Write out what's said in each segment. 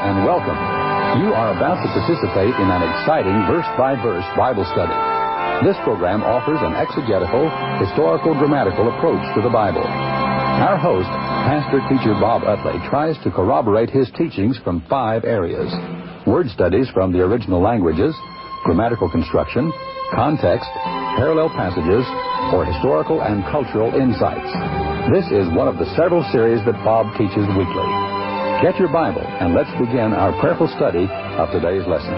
and welcome. You are about to participate in an exciting verse-by-verse Bible study. This program offers an exegetical, historical, grammatical approach to the Bible. Our host, pastor-teacher Bob Utley, tries to corroborate his teachings from 5 areas: word studies from the original languages, grammatical construction, context, parallel passages, or historical and cultural insights. This is one of the several series that Bob teaches weekly. Get your Bible and let's begin our prayerful study of today's lesson.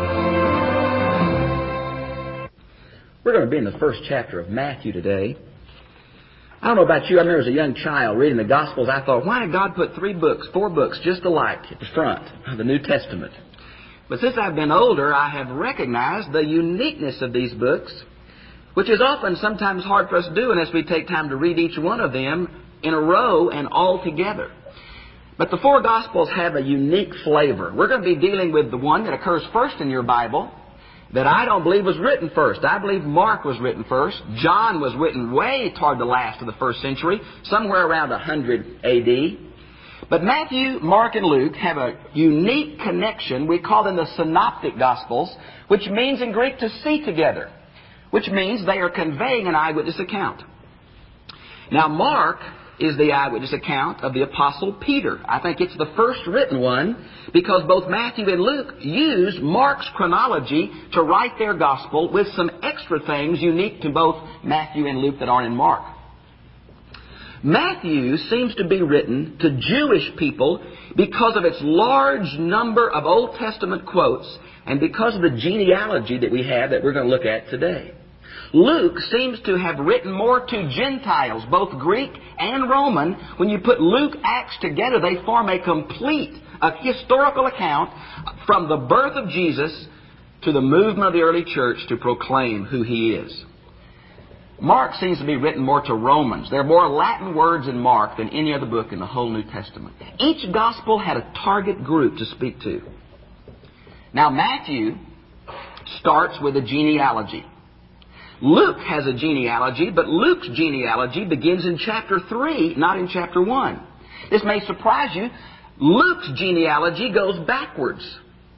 We're going to be in the first chapter of Matthew today. I don't know about you, I remember as a young child reading the Gospels, I thought, why did God put 4 books just alike at the front of the New Testament? But since I've been older, I have recognized the uniqueness of these books, which is often sometimes hard for us to do unless we take time to read each one of them in a row and all together. But the 4 Gospels have a unique flavor. We're going to be dealing with the one that occurs first in your Bible that I don't believe was written first. I believe Mark was written first. John was written way toward the last of the first century, somewhere around 100 A.D. But Matthew, Mark, and Luke have a unique connection. We call them the Synoptic Gospels, which means in Greek to see together, which means they are conveying an eyewitness account. Now, Mark is the eyewitness account of the Apostle Peter. I think it's the first written one because both Matthew and Luke used Mark's chronology to write their gospel with some extra things unique to both Matthew and Luke that aren't in Mark. Matthew seems to be written to Jewish people because of its large number of Old Testament quotes and because of the genealogy that we have that we're going to look at today. Luke seems to have written more to Gentiles, both Greek and Roman. When you put Luke, Acts together, they form a complete historical account from the birth of Jesus to the movement of the early church to proclaim who He is. Mark seems to be written more to Romans. There are more Latin words in Mark than any other book in the whole New Testament. Each gospel had a target group to speak to. Now, Matthew starts with a genealogy. Luke has a genealogy, but Luke's genealogy begins in chapter 3, not in chapter 1. This may surprise you. Luke's genealogy goes backwards.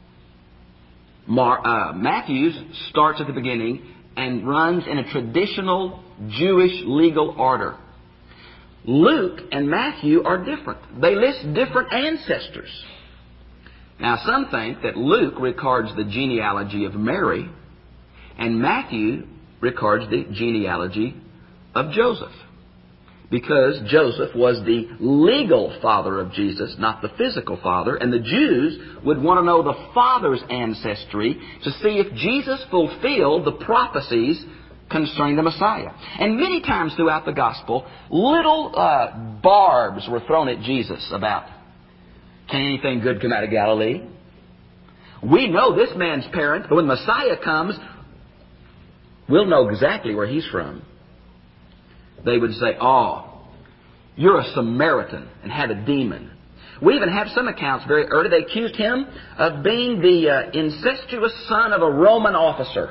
Matthew's starts at the beginning and runs in a traditional Jewish legal order. Luke and Matthew are different. They list different ancestors. Now, some think that Luke records the genealogy of Mary, and Matthew records the genealogy of Joseph, because Joseph was the legal father of Jesus, not the physical father, and the Jews would want to know the father's ancestry to see if Jesus fulfilled the prophecies concerning the Messiah. And many times throughout the gospel, little barbs were thrown at Jesus about, can anything good come out of Galilee? We know this man's parents, but when Messiah comes, we'll know exactly where he's from. They would say, oh, you're a Samaritan and had a demon. We even have some accounts very early. They accused him of being the incestuous son of a Roman officer.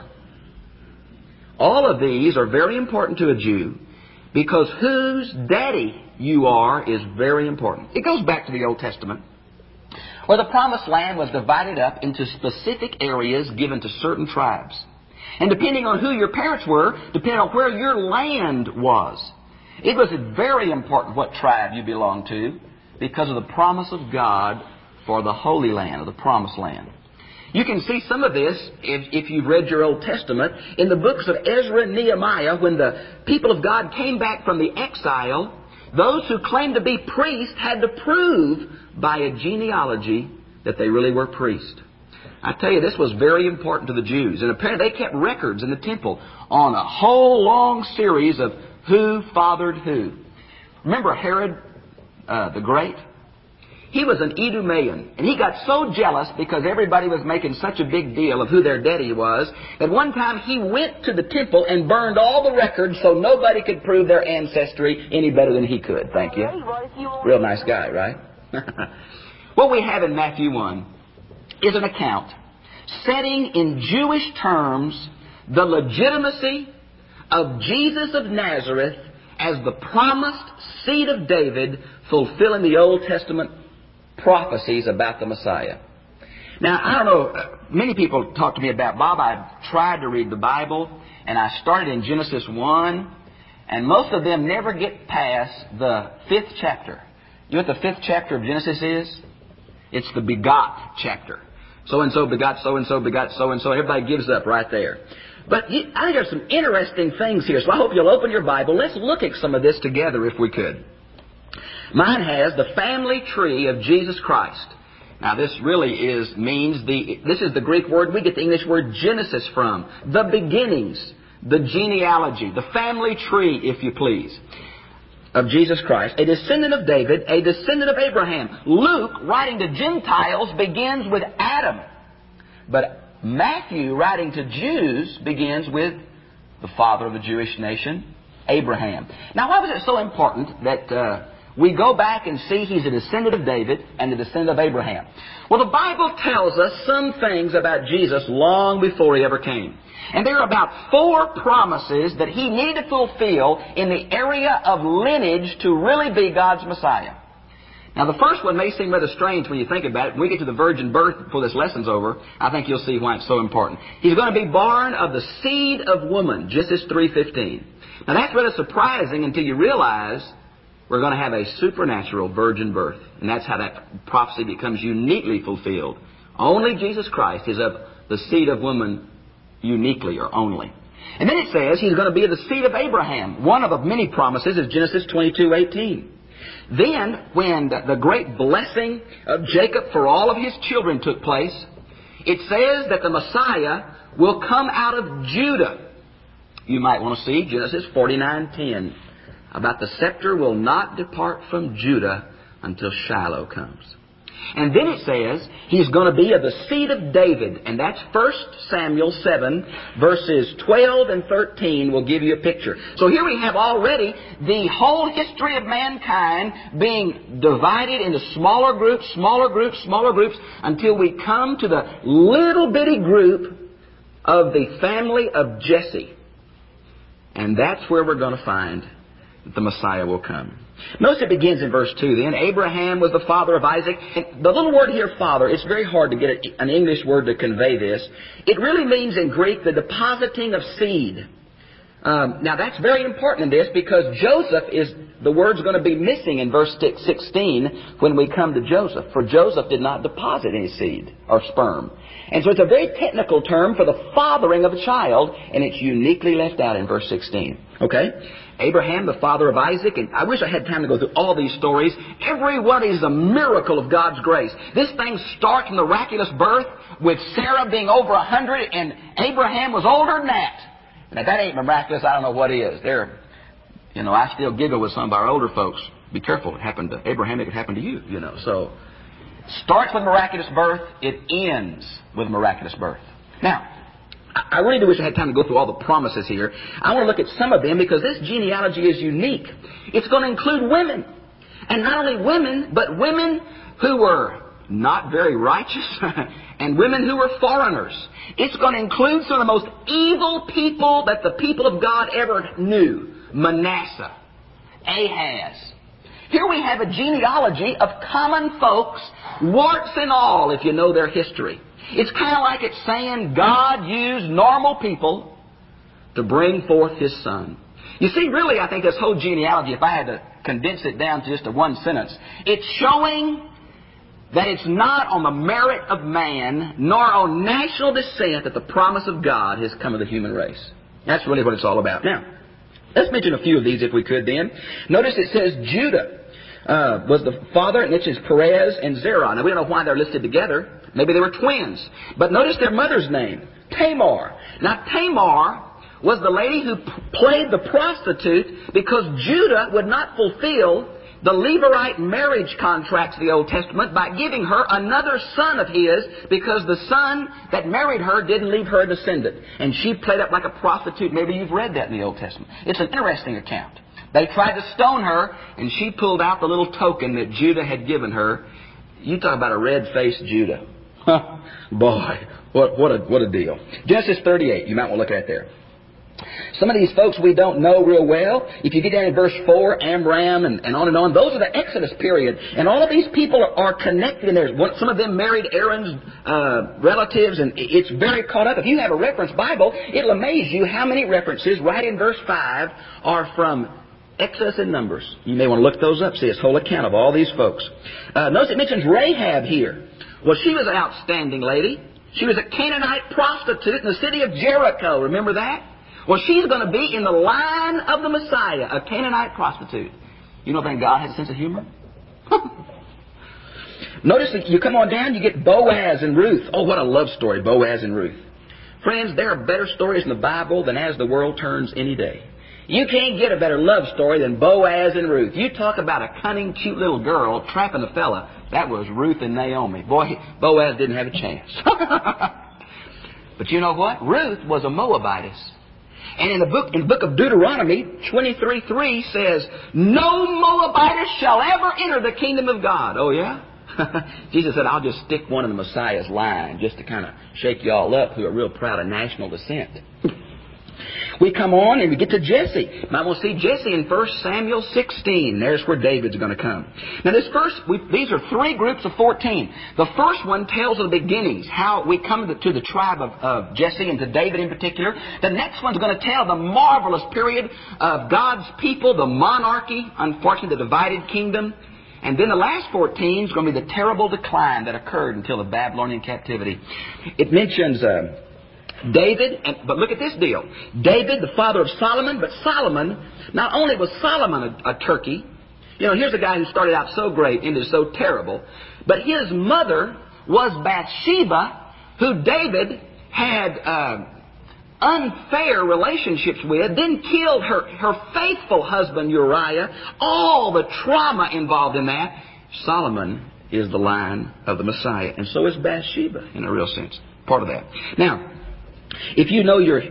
All of these are very important to a Jew because whose daddy you are is very important. It goes back to the Old Testament, where the Promised Land was divided up into specific areas given to certain tribes. And depending on who your parents were, depending on where your land was, it was very important what tribe you belonged to because of the promise of God for the Holy Land, or the Promised Land. You can see some of this, if you've read your Old Testament, in the books of Ezra and Nehemiah. When the people of God came back from the exile, those who claimed to be priests had to prove by a genealogy that they really were priests. I tell you, this was very important to the Jews. And apparently they kept records in the temple on a whole long series of who fathered who. Remember Herod the Great? He was an Idumean. And he got so jealous because everybody was making such a big deal of who their daddy was that one time he went to the temple and burned all the records so nobody could prove their ancestry any better than he could. Thank you. Real nice guy, right? What we have in Matthew 1 is an account setting in Jewish terms the legitimacy of Jesus of Nazareth as the promised seed of David, fulfilling the Old Testament prophecies about the Messiah. Now, I don't know, many people talk to me about, Bob, I tried to read the Bible, and I started in Genesis 1, and most of them never get past the 5th chapter. You know what the 5th chapter of Genesis is? It's the begot chapter. So-and-so begot so-and-so begot so-and-so. Everybody gives up right there. But I think there's some interesting things here, so I hope you'll open your Bible. Let's look at some of this together if we could. Mine has the family tree of Jesus Christ. Now, this really this is the Greek word we get the English word Genesis from. The beginnings, the genealogy, the family tree, if you please, of Jesus Christ. A descendant of David, a descendant of Abraham. Luke, writing to Gentiles, begins with Adam. But Matthew, writing to Jews, begins with the father of the Jewish nation, Abraham. Now, why was it so important that we go back and see he's a descendant of David and a descendant of Abraham? Well, the Bible tells us some things about Jesus long before he ever came. And there are about 4 promises that he needed to fulfill in the area of lineage to really be God's Messiah. Now, the first one may seem rather strange when you think about it. When we get to the virgin birth before this lesson's over, I think you'll see why it's so important. He's going to be born of the seed of woman, Genesis 3:15. Now, that's rather surprising until you realize we're going to have a supernatural virgin birth. And that's how that prophecy becomes uniquely fulfilled. Only Jesus Christ is of the seed of woman uniquely or only. And then it says he's going to be of the seed of Abraham. One of the many promises is Genesis 22:18. Then, when the great blessing of Jacob for all of his children took place, it says that the Messiah will come out of Judah. You might want to see Genesis 49:10. About the scepter will not depart from Judah until Shiloh comes. And then it says he's going to be of the seed of David. And that's 1 Samuel 7, verses 12 and 13 will give you a picture. So here we have already the whole history of mankind being divided into smaller groups, until we come to the little bitty group of the family of Jesse. And that's where we're going to find that the Messiah will come. Notice it begins in verse 2 then. Abraham was the father of Isaac. And the little word here, father, it's very hard to get an English word to convey this. It really means in Greek the depositing of seed. Now that's very important in this because Joseph is, the word's going to be missing in verse 16 when we come to Joseph. For Joseph did not deposit any seed or sperm. And so it's a very technical term for the fathering of a child, and it's uniquely left out in verse 16. Okay? Abraham, the father of Isaac, and I wish I had time to go through all these stories. Every one is a miracle of God's grace. This thing starts from the miraculous birth with Sarah being over 100 and Abraham was older than that. Now, if that ain't miraculous, I don't know what is. I still giggle with some of our older folks. Be careful. It happened to Abraham. It could happen to you, So, starts with miraculous birth. It ends with miraculous birth. Now, I really do wish I had time to go through all the promises here. I want to look at some of them because this genealogy is unique. It's going to include women. And not only women, but women who were not very righteous and women who were foreigners. It's going to include some of the most evil people that the people of God ever knew. Manasseh, Ahaz. Here we have a genealogy of common folks, warts and all, if you know their history. It's kind of like it's saying God used normal people to bring forth His Son. You see, really, I think this whole genealogy, if I had to condense it down to just a one sentence, it's showing that it's not on the merit of man, nor on national descent that the promise of God has come to the human race. That's really what it's all about. Now, let's mention a few of these if we could then. Notice it says Judah was the father, and this is Perez and Zerah. Now, we don't know why they're listed together. Maybe they were twins. But notice their mother's name, Tamar. Now, Tamar was the lady who played the prostitute because Judah would not fulfill the Levirate marriage contracts of the Old Testament by giving her another son of his because the son that married her didn't leave her a descendant. And she played up like a prostitute. Maybe you've read that in the Old Testament. It's an interesting account. They tried to stone her, and she pulled out the little token that Judah had given her. You talk about a red-faced Judah. Boy, what a deal. Genesis 38, you might want to look at there. Some of these folks we don't know real well. If you get down in verse 4, Amram and on, those are the Exodus period. And all of these people are connected in there. Some of them married Aaron's relatives, and it's very caught up. If you have a reference Bible, it'll amaze you how many references right in verse 5 are from Exodus and Numbers. You may want to look those up, see its whole account of all these folks. Notice it mentions Rahab here. Well, she was an outstanding lady. She was a Canaanite prostitute in the city of Jericho. Remember that? Well, she's going to be in the line of the Messiah, a Canaanite prostitute. You don't think God has a sense of humor? Notice that you come on down, you get Boaz and Ruth. Oh, what a love story, Boaz and Ruth. Friends, there are better stories in the Bible than As the World Turns any day. You can't get a better love story than Boaz and Ruth. You talk about a cunning, cute little girl trapping a fella. That was Ruth and Naomi. Boy, Boaz didn't have a chance. But you know what? Ruth was a Moabitess. And in the book of Deuteronomy, 23:3 says, "No Moabitess shall ever enter the kingdom of God." Oh, yeah? Jesus said, "I'll just stick one in the Messiah's line just to kind of shake you all up who are real proud of national descent." We come on and we get to Jesse. Now we'll see Jesse in 1 Samuel 16. There's where David's going to come. Now these are three groups of 14. The first one tells of the beginnings, how we come to the tribe of Jesse and to David in particular. The next one's going to tell the marvelous period of God's people, the monarchy, unfortunately the divided kingdom. And then the last 14 is going to be the terrible decline that occurred until the Babylonian captivity. It mentions David, but look at this deal. David, the father of Solomon, but Solomon, not only was Solomon a turkey, you know, here's a guy who started out so great, ended so terrible, but his mother was Bathsheba, who David had unfair relationships with, then killed her faithful husband Uriah. All the trauma involved in that. Solomon is the line of the Messiah, and so is Bathsheba in a real sense. Part of that. Now, if you know your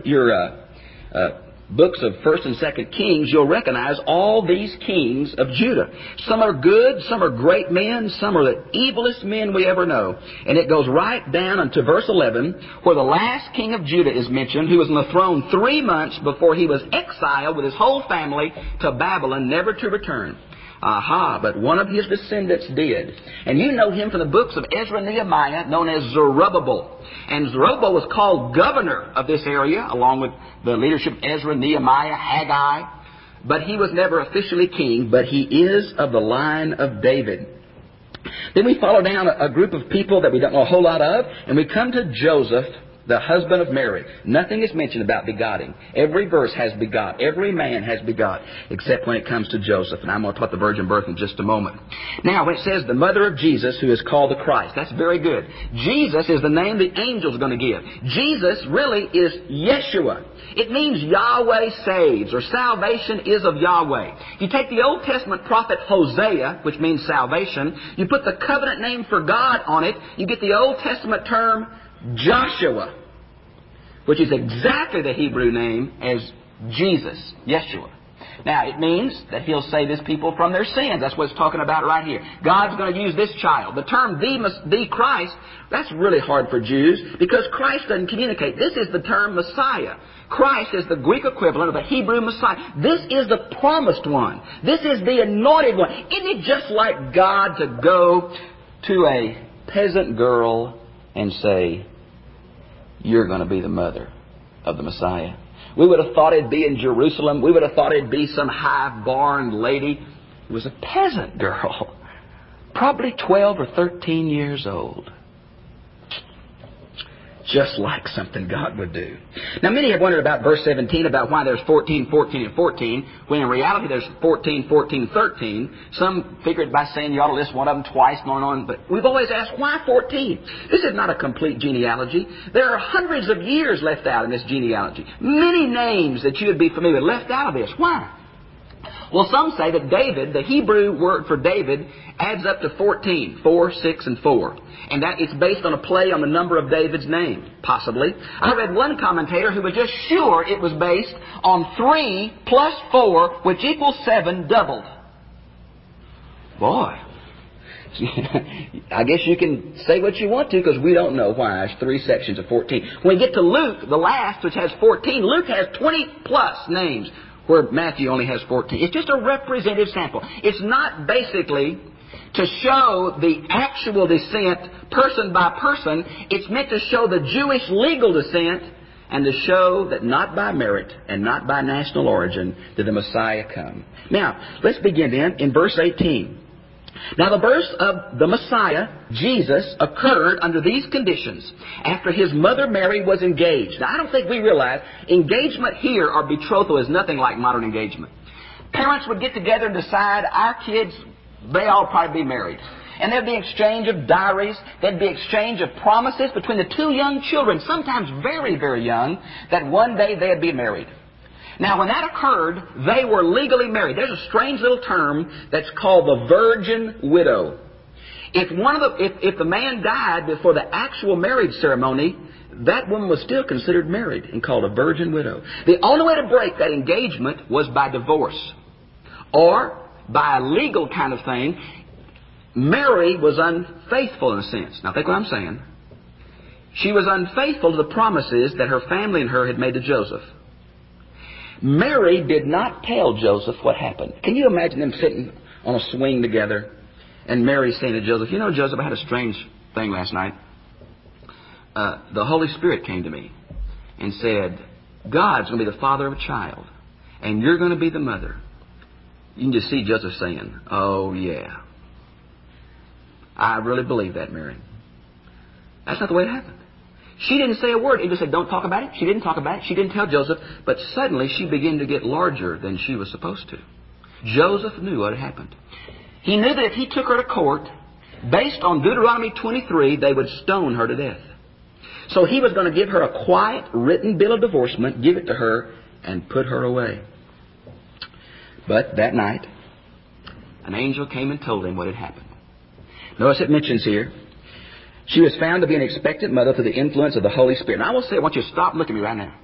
books of 1st and 2nd Kings, you'll recognize all these kings of Judah. Some are good, some are great men, some are the evilest men we ever know. And it goes right down into verse 11, where the last king of Judah is mentioned, who was on the throne 3 months before he was exiled with his whole family to Babylon, never to return. Aha, but one of his descendants did. And you know him from the books of Ezra and Nehemiah, known as Zerubbabel. And Zerubbabel was called governor of this area, along with the leadership of Ezra, Nehemiah, Haggai. But he was never officially king, but he is of the line of David. Then we follow down a group of people that we don't know a whole lot of, and we come to Joseph, the husband of Mary. Nothing is mentioned about begetting. Every verse has begot. Every man has begot, except when it comes to Joseph. And I'm going to talk about the virgin birth in just a moment. Now, when it says the mother of Jesus, who is called the Christ, that's very good. Jesus is the name the angel's going to give. Jesus really is Yeshua. It means Yahweh saves, or salvation is of Yahweh. You take the Old Testament prophet Hosea, which means salvation, you put the covenant name for God on it, you get the Old Testament term Joshua, which is exactly the Hebrew name as Jesus, Yeshua. Now, it means that He'll save His people from their sins. That's what it's talking about right here. God's going to use this child. The term the Christ, that's really hard for Jews because Christ doesn't communicate. This is the term Messiah. Christ is the Greek equivalent of the Hebrew Messiah. This is the promised one. This is the anointed one. Isn't it just like God to go to a peasant girl and say, "You're going to be the mother of the Messiah"? We would have thought it'd be in Jerusalem. We would have thought it'd be some high-born lady. It was a peasant girl, probably 12 or 13 years old. Just like something God would do. Now, many have wondered about verse 17, about why there's 14, 14, and 14, when in reality there's 14, 14, 13. Some figured by saying you ought to list one of them twice, going on. But we've always asked, why 14? This is not a complete genealogy. There are hundreds of years left out in this genealogy. Many names that you would be familiar with left out of this. Why? Well, some say that David, the Hebrew word for David, adds up to 14, 4, 6, and 4. And that it's based on a play on the number of David's name, possibly. I read one commentator who was just sure it was based on 3 plus 4, which equals 7, doubled. Boy, I guess you can say what you want to because we don't know why. It's 3 sections of 14. When we get to Luke, the last, which has 14, Luke has 20 plus names where Matthew only has 14. It's just a representative sample. It's not basically to show the actual descent person by person. It's meant to show the Jewish legal descent and to show that not by merit and not by national origin did the Messiah come. Now, let's begin then in verse 18. Now, the birth of the Messiah, Jesus, occurred under these conditions after his mother Mary was engaged. Now, I don't think we realize engagement here or betrothal is nothing like modern engagement. Parents would get together and decide our kids, they all probably be married. And there'd be exchange of diaries. There'd be exchange of promises between the two young children, sometimes very, very young, that one day they'd be married. Now, when that occurred, they were legally married. There's a strange little term that's called the virgin widow. If the man died before the actual marriage ceremony, that woman was still considered married and called a virgin widow. The only way to break that engagement was by divorce or by a legal kind of thing. Mary was unfaithful in a sense. Now, think what I'm saying. She was unfaithful to the promises that her family and her had made to Joseph. Mary did not tell Joseph what happened. Can you imagine them sitting on a swing together and Mary saying to Joseph, you know, Joseph, I had a strange thing last night. The Holy Spirit came to me and said, God's going to be the father of a child and you're going to be the mother. You can just see Joseph saying, oh, yeah. I really believe that, Mary. That's not the way it happened. She didn't say a word. He just said, don't talk about it. She didn't talk about it. She didn't tell Joseph. But suddenly she began to get larger than she was supposed to. Joseph knew what had happened. He knew that if he took her to court, based on Deuteronomy 23, they would stone her to death. So he was going to give her a quiet, written bill of divorcement, give it to her, and put her away. But that night, an angel came and told him what had happened. Notice it mentions here, she was found to be an expectant mother through the influence of the Holy Spirit. Now, I will say, I want you to stop and look at me right now.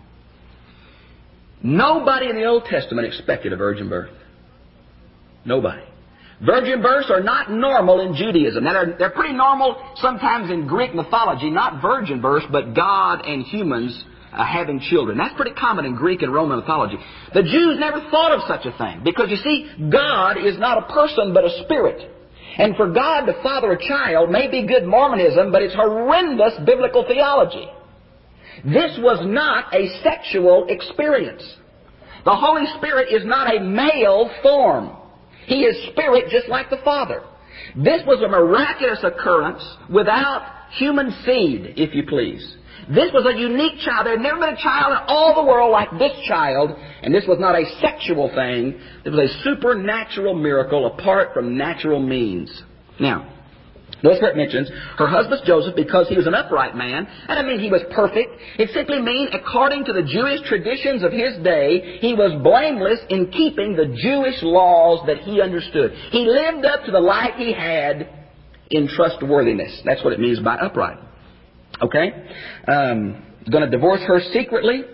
Nobody in the Old Testament expected a virgin birth. Nobody. Virgin births are not normal in Judaism. Now, they're pretty normal sometimes in Greek mythology, not virgin births, but God and humans having children. That's pretty common in Greek and Roman mythology. The Jews never thought of such a thing because, you see, God is not a person but a spirit. And for God to father a child may be good Mormonism, but it's horrendous biblical theology. This was not a sexual experience. The Holy Spirit is not a male form. He is spirit just like the Father. This was a miraculous occurrence without human seed, if you please. This was a unique child. There had never been a child in all the world like this child, and this was not a sexual thing. It was a supernatural miracle apart from natural means. Now, notice where it mentions her husband Joseph, because he was an upright man. That doesn't mean he was perfect. It simply means, according to the Jewish traditions of his day, he was blameless in keeping the Jewish laws that he understood. He lived up to the light he had in trustworthiness. That's what it means by upright. Okay? Going to divorce her secretly.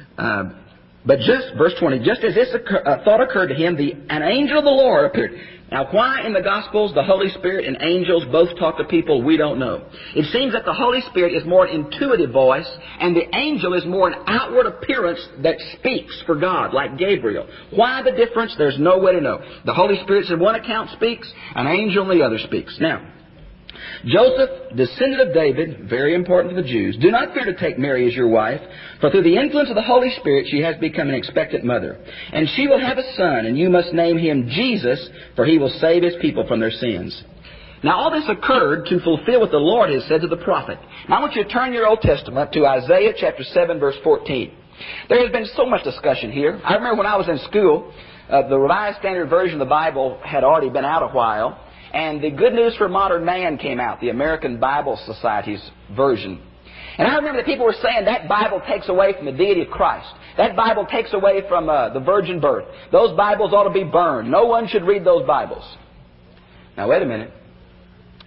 But just, verse 20, just as this thought occurred to him, an angel of the Lord appeared. Now, why in the Gospels the Holy Spirit and angels both talk to people, we don't know. It seems that the Holy Spirit is more an intuitive voice, and the angel is more an outward appearance that speaks for God, like Gabriel. Why the difference? There's no way to know. The Holy Spirit in one account speaks, an angel in the other speaks. Now, Joseph, descendant of David, very important to the Jews, do not fear to take Mary as your wife, for through the influence of the Holy Spirit she has become an expectant mother. And she will have a son, and you must name him Jesus, for he will save his people from their sins. Now all this occurred to fulfill what the Lord has said to the prophet. Now I want you to turn your Old Testament to Isaiah chapter 7, verse 14. There has been so much discussion here. I remember when I was in school, the Revised Standard Version of the Bible had already been out a while. And the Good News for Modern Man came out, the American Bible Society's version. And I remember that people were saying that Bible takes away from the deity of Christ. That Bible takes away from the virgin birth. Those Bibles ought to be burned. No one should read those Bibles. Now, wait a minute.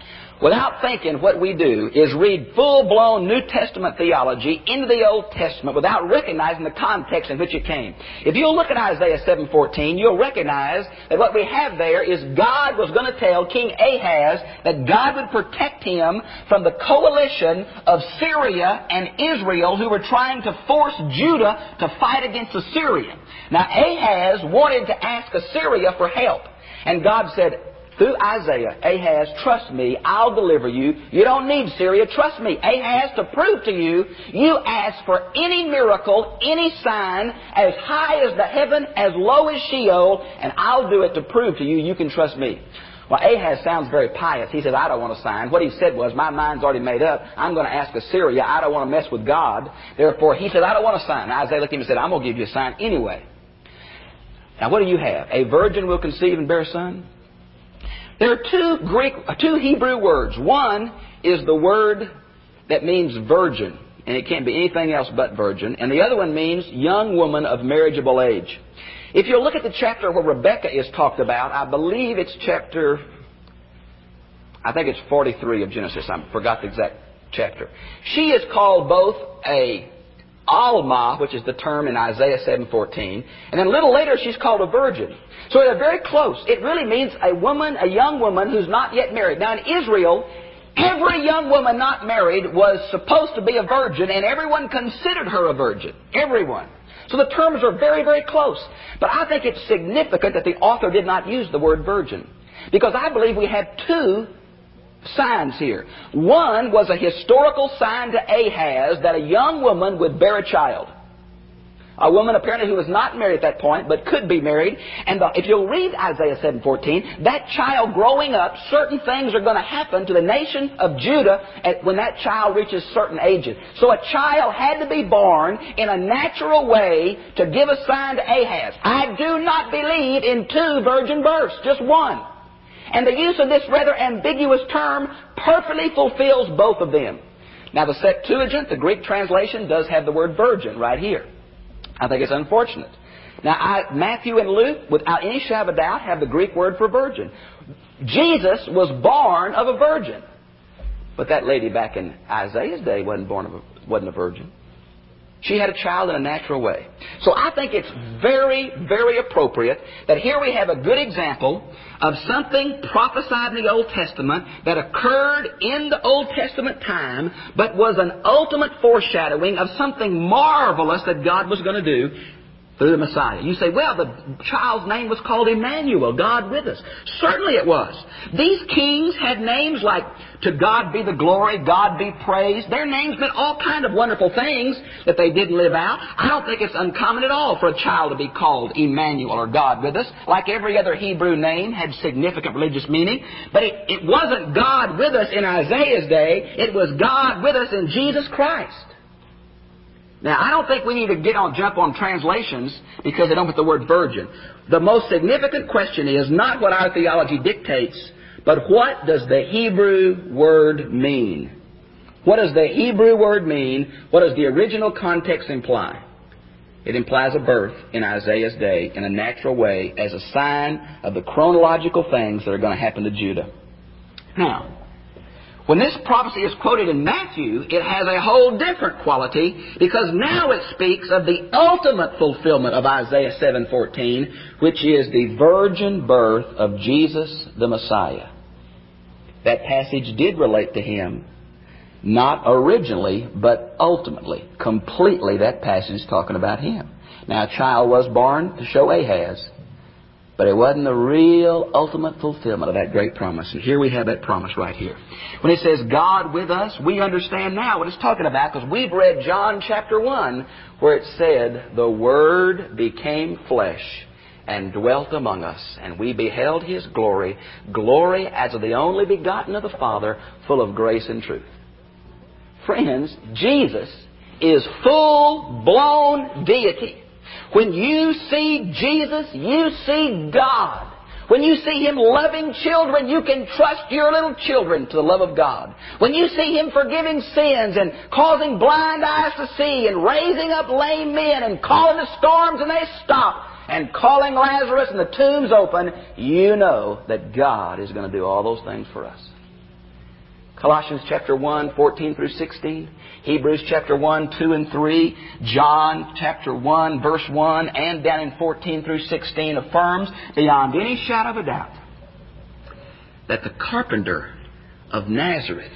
without thinking, what we do is read full-blown New Testament theology into the Old Testament without recognizing the context in which it came. If you'll look at Isaiah 7:14, you'll recognize that what we have there is God was going to tell King Ahaz that God would protect him from the coalition of Syria and Israel who were trying to force Judah to fight against Assyria. Now, Ahaz wanted to ask Assyria for help. And God said, through Isaiah, Ahaz, trust me, I'll deliver you. You don't need Syria. Trust me. Ahaz, to prove to you, you ask for any miracle, any sign, as high as the heaven, as low as Sheol, and I'll do it to prove to you you can trust me. Well, Ahaz sounds very pious. He said, I don't want a sign. What he said was, my mind's already made up. I'm going to ask Assyria. I don't want to mess with God. Therefore, he said, I don't want a sign. Isaiah looked at him and said, I'm going to give you a sign anyway. Now, what do you have? A virgin will conceive and bear a son? There are two Hebrew words. One is the word that means virgin, and it can't be anything else but virgin. And the other one means young woman of marriageable age. If you look at the chapter where Rebekah is talked about, I believe it's I think it's 43 of Genesis. I forgot the exact chapter. She is called both a Alma, which is the term in Isaiah 7:14, and then a little later she's called a virgin. So they're very close. It really means a young woman who's not yet married. Now in Israel, every young woman not married was supposed to be a virgin, and everyone considered her a virgin. Everyone. So the terms are very, very close. But I think it's significant that the author did not use the word virgin, because I believe we have two signs here. One was a historical sign to Ahaz that a young woman would bear a child. A woman apparently who was not married at that point, but could be married. And if you'll read Isaiah 7:14, that child growing up, certain things are going to happen to the nation of Judah when that child reaches certain ages. So a child had to be born in a natural way to give a sign to Ahaz. I do not believe in two virgin births, just one. And the use of this rather ambiguous term perfectly fulfills both of them. Now the Septuagint, the Greek translation, does have the word virgin right here. I think it's unfortunate. Now Matthew and Luke, without any shadow of a doubt, have the Greek word for virgin. Jesus was born of a virgin. But that lady back in Isaiah's day wasn't a virgin. She had a child in a natural way. So I think it's very, very appropriate that here we have a good example of something prophesied in the Old Testament that occurred in the Old Testament time, but was an ultimate foreshadowing of something marvelous that God was going to do through the Messiah. You say, well, the child's name was called Emmanuel, God with us. Certainly it was. These kings had names like, to God be the glory, God be praised. Their names meant all kind of wonderful things that they didn't live out. I don't think it's uncommon at all for a child to be called Emmanuel or God with us. Like every other Hebrew name had significant religious meaning. But it wasn't God with us in Isaiah's day. It was God with us in Jesus Christ. Now, I don't think we need to jump on translations because they don't put the word virgin. The most significant question is not what our theology dictates, but what does the Hebrew word mean? What does the Hebrew word mean? What does the original context imply? It implies a birth in Isaiah's day in a natural way as a sign of the chronological things that are going to happen to Judah. Now, when this prophecy is quoted in Matthew, it has a whole different quality because now it speaks of the ultimate fulfillment of Isaiah 7:14, which is the virgin birth of Jesus the Messiah. That passage did relate to Him, not originally, but ultimately. Completely, that passage is talking about Him. Now, a child was born to show Ahaz, but it wasn't the real ultimate fulfillment of that great promise. And here we have that promise right here. When it says God with us, we understand now what it's talking about because we've read John chapter 1 where it said, the Word became flesh and dwelt among us, and we beheld His glory, glory as of the only begotten of the Father, full of grace and truth. Friends, Jesus is full-blown deity. When you see Jesus, you see God. When you see Him loving children, you can trust your little children to the love of God. When you see Him forgiving sins and causing blind eyes to see and raising up lame men and calling the storms and they stop and calling Lazarus and the tombs open, you know that God is going to do all those things for us. Colossians chapter 1, 14 through 16. Hebrews chapter 1, 2 and 3. John chapter 1, verse 1 and down in 14 through 16 affirms beyond any shadow of a doubt that the carpenter of Nazareth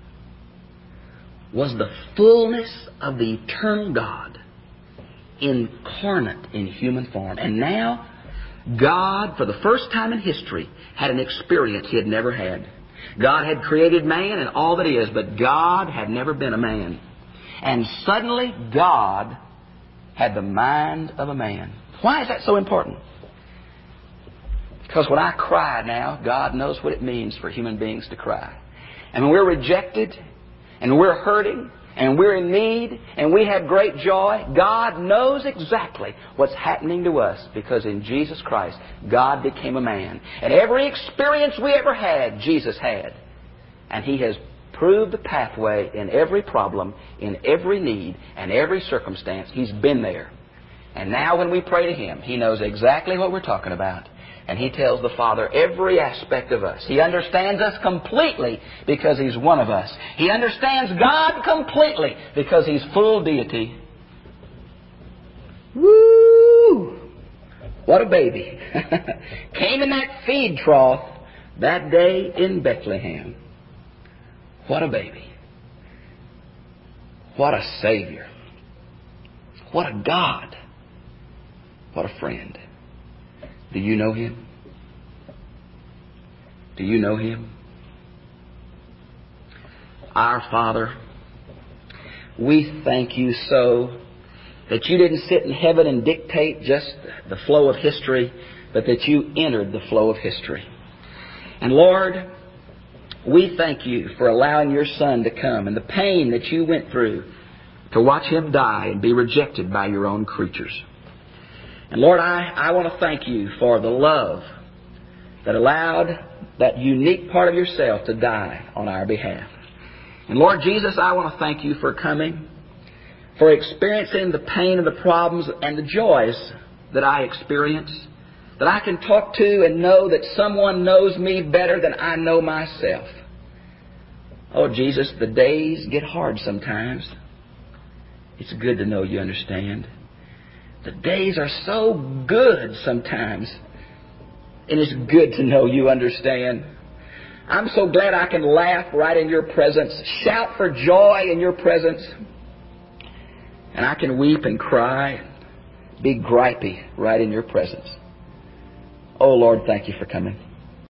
was the fullness of the eternal God incarnate in human form. And now, God, for the first time in history, had an experience He had never had. God had created man and all that He is, but God had never been a man. And suddenly, God had the mind of a man. Why is that so important? Because when I cry now, God knows what it means for human beings to cry. And when we're rejected, and we're hurting, and we're in need, and we have great joy, God knows exactly what's happening to us, because in Jesus Christ, God became a man. And every experience we ever had, Jesus had. And He has proved the pathway in every problem, in every need, and every circumstance. He's been there. And now when we pray to Him, He knows exactly what we're talking about. And He tells the Father every aspect of us. He understands us completely because He's one of us. He understands God completely because He's full deity. Woo! What a baby. Came in that feed trough that day in Bethlehem. What a baby. What a Savior. What a God. What a friend. Do you know Him? Do you know Him? Our Father, we thank You so that You didn't sit in heaven and dictate just the flow of history, but that You entered the flow of history. And Lord, we thank You for allowing Your Son to come and the pain that You went through to watch Him die and be rejected by Your own creatures. And Lord, I want to thank You for the love that allowed that unique part of Yourself to die on our behalf. And Lord Jesus, I want to thank You for coming, for experiencing the pain and the problems and the joys that I experience, that I can talk to and know that someone knows me better than I know myself. Oh Jesus, the days get hard sometimes. It's good to know You understand. The days are so good sometimes. And it's good to know You understand. I'm so glad I can laugh right in Your presence, shout for joy in Your presence. And I can weep and cry, be gripey right in Your presence. Oh Lord, thank You for coming.